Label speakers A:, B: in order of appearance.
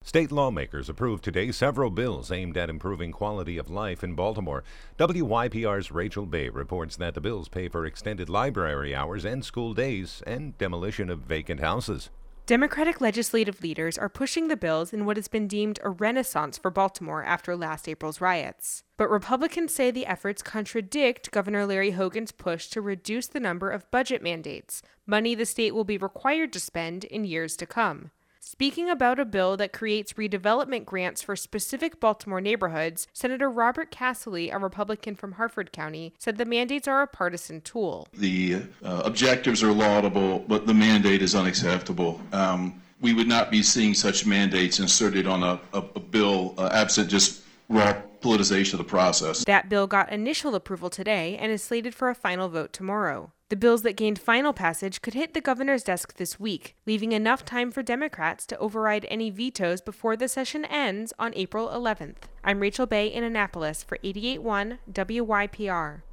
A: State lawmakers approved today several bills aimed at improving quality of life in Baltimore. WYPR's Rachel Bay reports that the bills pay for extended library hours and school days and demolition of vacant houses.
B: Democratic legislative leaders are pushing the bills in what has been deemed a renaissance for Baltimore after last April's riots. But Republicans say the efforts contradict Governor Larry Hogan's push to reduce the number of budget mandates, money the state will be required to spend in years to come. Speaking about a bill that creates redevelopment grants for specific Baltimore neighborhoods, Senator Robert Casserly, a Republican from Harford County, said the mandates are a partisan tool.
C: The objectives are laudable, but the mandate is unacceptable. We would not be seeing such mandates inserted on a bill absent just raw politicization of the process.
B: That bill got initial approval today and is slated for a final vote tomorrow. The bills that gained final passage could hit the governor's desk this week, leaving enough time for Democrats to override any vetoes before the session ends on April 11th. I'm Rachel Bay in Annapolis for 88.1 WYPR.